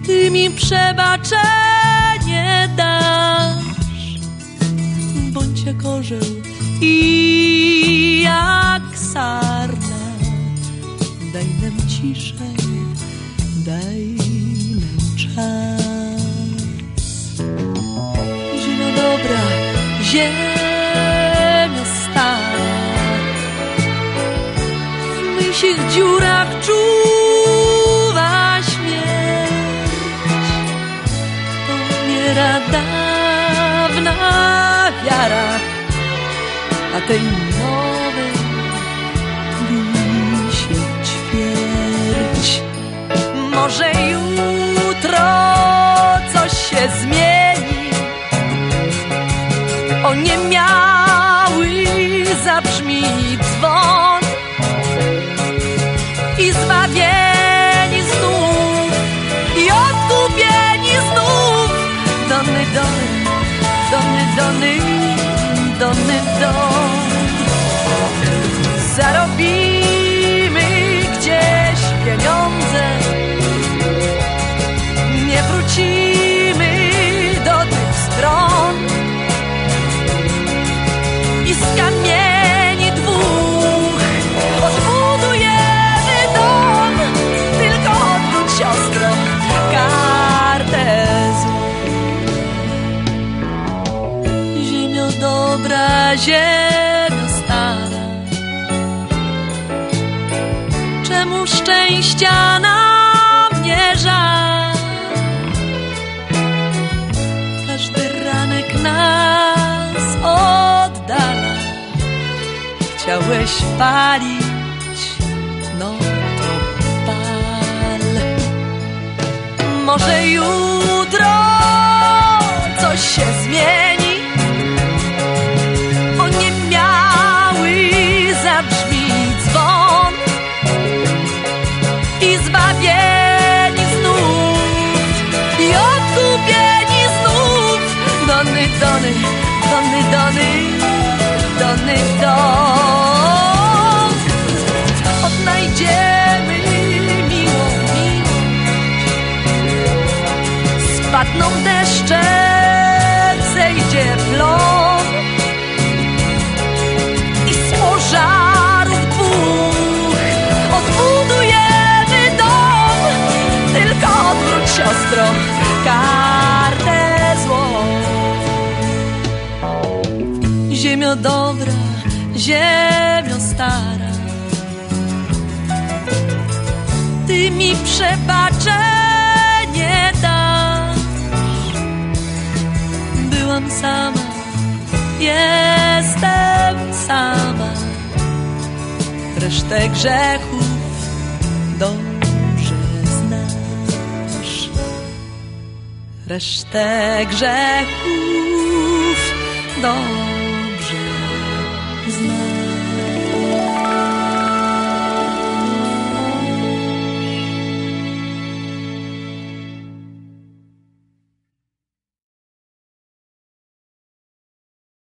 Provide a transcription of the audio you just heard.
Ty mi przebaczenie dasz. Bądź jak orzeł i jak sarna. Daj nam ciszę, daj nam czas. Ziemio dobra, ziemio stara, w mysich dziurach czuwa śmierć. Pomiera dawna wiara, a tej nowej się ćwierć. Może jutro coś się zmieni, oniemiały zabrzmi dzwon i zbawieni znów i odkupieni znów. Dony, dony, dony, dony, dony, dony. Zarobimy gdzieś pieniądze, nie wrócimy do tych stron i z kamieni dwóch odbudujemy dom. Tylko odwróć, siostro, kartę złą. Ziemio dobra, ziemio stara, czemu szczęścia nam nie żal? Każdy ranek nas oddala. Chciałeś palić, no to pal. Może jutro coś się zmieni, oniemiały zabrzmi dzwon i zbawieni znów i odkupieni znów. Dony, dony, dony, dony, dony, don. Odnajdziemy miłą miłość, spadną deszcze, zejdzie plon i z pożarów dwóch odbudujemy dom. Tylko odwróć, siostro, kartę złą. Ziemio dobra, ziemio stara, Ty mi przebaczenie dasz. Byłam sama, jestem sama, resztę grzechów dobrze znasz. Resztę grzechów dobrze